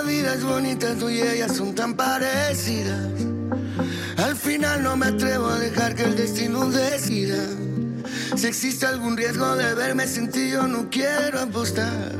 la vida es bonita, tú y ella son tan parecidas. Al final no me atrevo a dejar que el destino decida. Si existe algún riesgo de verme sin ti, yo no quiero apostar.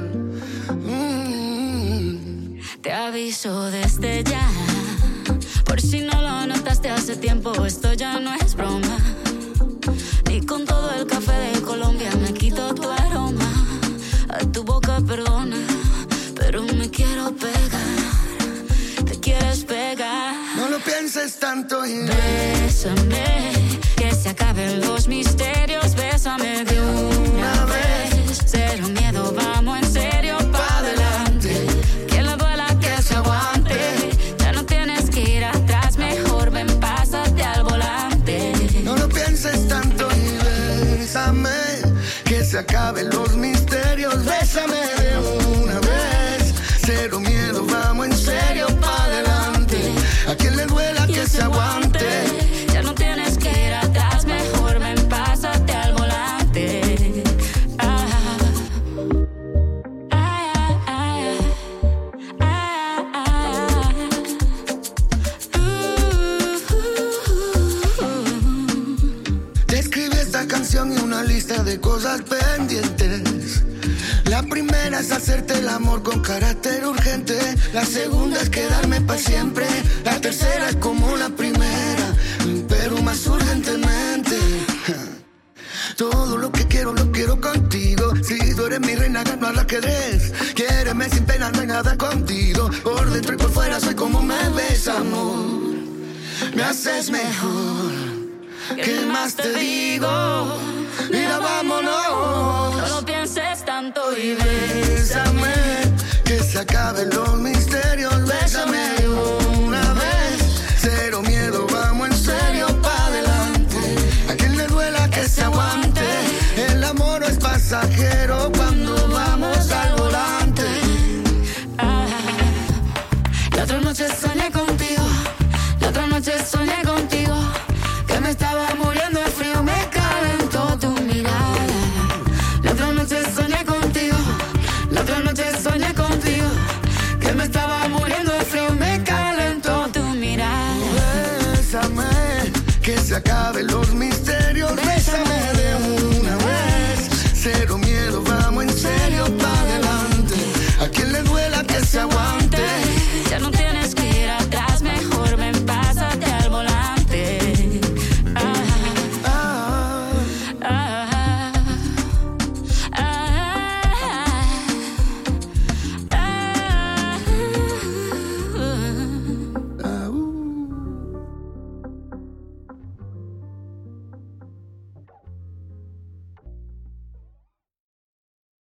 Te aviso desde ya, por si no lo notaste hace tiempo, esto ya no es broma. Ni con todo el café de Colombia me quito tu aroma. A tu boca perdona, pero me quiero pegar. Te quieres pegar. No lo pienses tanto y bésame, que se acaben los misterios. Bésame de una vez. Cero miedo, vamos en serio pa' adelante. Que le duela, que se aguante. Ya no tienes que ir atrás, mejor ven, pásate al volante. No lo pienses tanto y bésame, que se acaben los misterios. Bésame de una vez. Cero miedo, vamos en serio pa' adelante. A quien le duela, que se aguante. Ya no tienes que ir atrás, mejor ven, pásate al volante. Te escribí esta canción y una lista de cosas pendientes. La primera es hacerte el amor con carácter urgente. La segunda es quedarme para siempre. La tercera es como la primera, pero más urgentemente. Todo lo que quiero, lo quiero contigo. Si tú eres mi reina, gano al ajedrez. Quiéreme sin pena, no hay nada contigo. Por dentro y por fuera soy como me ves, amor. Me haces mejor. ¿Qué más te digo? Mira, vámonos. No lo pienses tanto y bésame, que se acaben los misterios. Bésame de una vez. Cero miedo, vamos en serio pa' adelante. A quien le duela, que se aguante. El amor no es pasajero cuando vamos al volante. La otra noche soñé contigo. La otra noche soñé contigo. Que me estaba muriendo de frío, me calentó tu mirada. La otra noche soñé contigo. La otra noche soñé contigo. Que me estaba muriendo de frío, me calentó tu mirada. Bésame, que se acaben los misterios. Bésame de una vez. Cero miedo, vamos en serio pa' adelante. A quien le duela, que se aguante.